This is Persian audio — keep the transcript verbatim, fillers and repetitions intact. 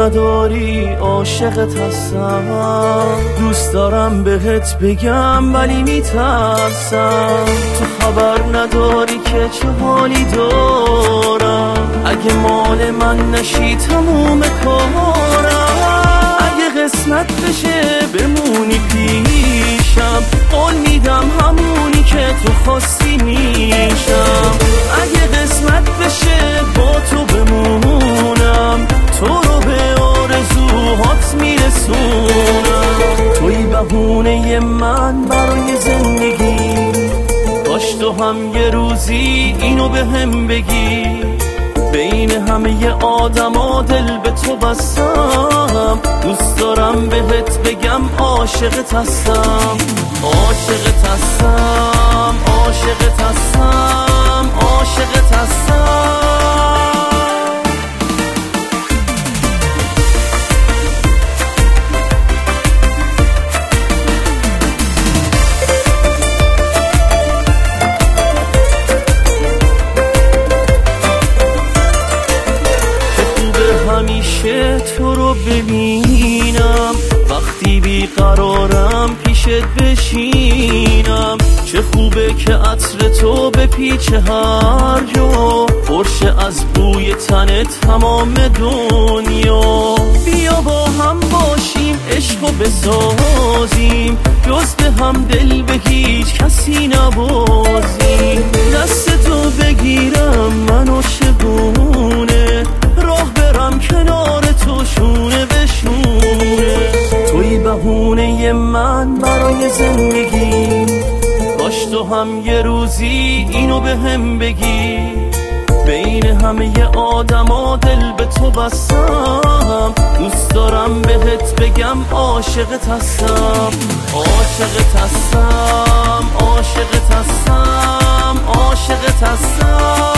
نداری عاشقت هستم. دوست دارم بهت بگم ولی میترسم. تو خبر نداری که چه حالی دارم. اگه مال من نشی تموم کارم. اگه قسمت بشه بمونی پیشم، قول میدم همونی که تو خواستی میشم. اگه قسمت بشه با تو بمونم، تو رو به آرزوهات میرسونم. توی بهونه من برای زندگی، کاش تو هم یه روزی اینو به هم بگی. بین همه آدم ها دل به تو بستم. دوست دارم بهت بگم عاشقت هستم. عاشقت هستم، عاشقت هستم، عاشقت هستم. همیشه تو رو ببینم، وقتی بیقرارم پیشت بشینم. چه خوبه که عطر تو بپیچه هر جا، پرشه از بوی تنت تمام دنیا. بیا با هم باشیم عشقو بسازیم، جز به هم دل به هیچ کسی نبازیم. دست تو بگیرم منو شگونه، راه برم کنار تو شونه به شونه. توی بهونه من برای زندگی، کاش تو هم یه روزی اینو به هم بگی. بین همه آدم ها دل به تو بستم. دوست دارم بهت بگم عاشقت هستم. عاشقت هستم، عاشقت هستم، عاشقت هستم.